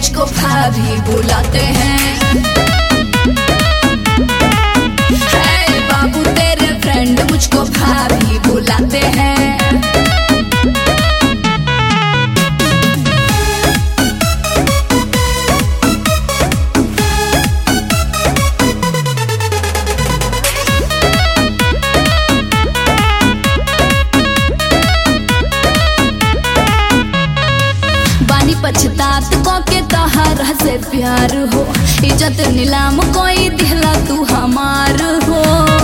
मुझको भाभी बुलाते हैं। हे बाबू तेरे फ्रेंड मुझको भाभी बुलाते हैं। पछतात को के तोहरा से प्यार हो, इज्जत नीलाम कोई दिला तू हमार हो।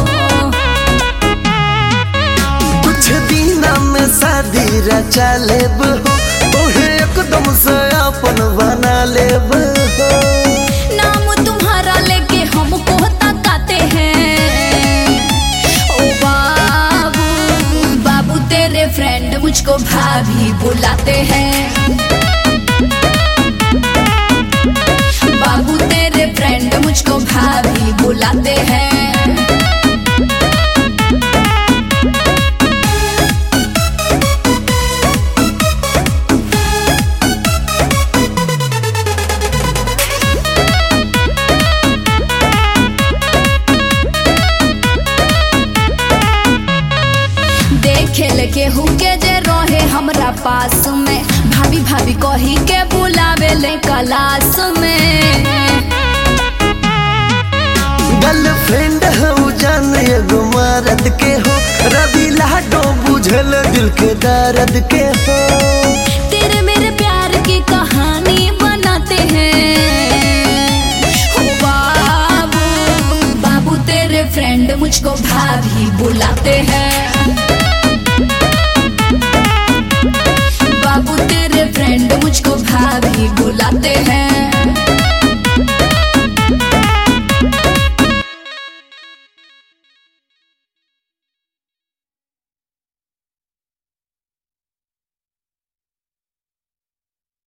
कुछ दिन में शादी रचा लेब हो, तोहे एकदम से अपन बना लेब हो। नाम तुम्हारा लेके हमको तकाते हैं। ओ बाबू बाबू तेरे फ्रेंड मुझको भाभी बुलाते हैं। बाबू तेरे फ्रेंड मुझको भाभी बुलाते हैं। देखे के हुके जे रहे हमरा पास में, भाभी भाभी कही के बुलावे ले क्लास में। गर्लफ्रेंड हो जान एगो मर्द के हो, रवि लाडो बुझल दिल के दर्द के हो।